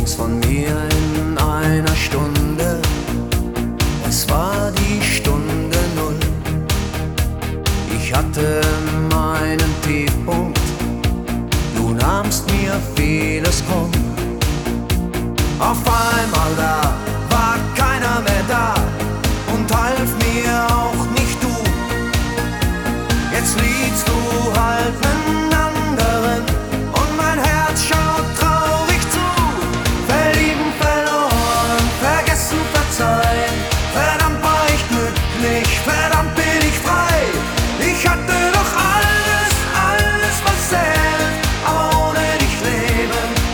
nichts von mir in einer Stunde. Es war die Stunde Null. Ich hatte meinen Tiefpunkt, du nahmst mir vieles krumm. Auf einmal da